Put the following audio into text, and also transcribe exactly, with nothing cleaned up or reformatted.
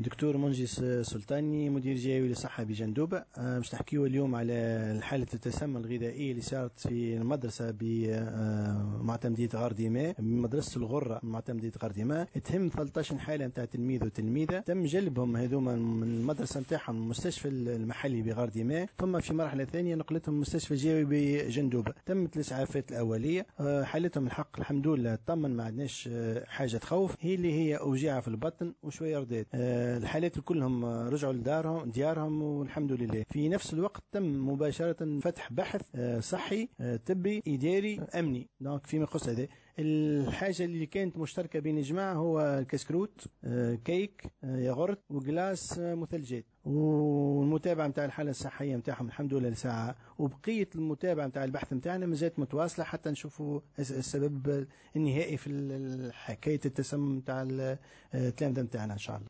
دكتور منجس سلطاني، مدير جهوي للصحة بجندوبة. باش نحكيو اليوم على حالة التسمم الغذائي اللي صارت في المدرسة بمعتمدية غارديماء، مدرسة الغرة معتمدية غارديماء. تهم ثلاثة عشر حالة نتاع تلميذ وتلميذة، تم جلبهم هذوما من المدرسة نتاعهم المستشفى المحلي بغارديماء، ثم في مرحلة ثانية نقلتهم المستشفى الجهوي بجندوبة. تمت الإسعافات الأولية، حالتهم الحق الحمد لله طمن، ما عندناش حاجة تخوف، هي اللي هي أوجاع في البطن وشوية رداد. الحالات كلهم رجعوا لدارهم ديارهم والحمد لله. في نفس الوقت تم مباشرة فتح بحث صحي طبي إداري أمني دونك فيما يخص هذا. الحاجة اللي كانت مشتركة بين الجماعة هو كسكروت، كيك، ياغورت وجلاس مثلجات، والمتابعة متاع الحالة الصحية متاعهم الحمد لله لساعة، وبقية المتابعة متاع البحث متاعنا مازالت متواصلة حتى نشوفوا السبب النهائي في حكاية التسمم متاع التلامذة متاعنا إن شاء الله.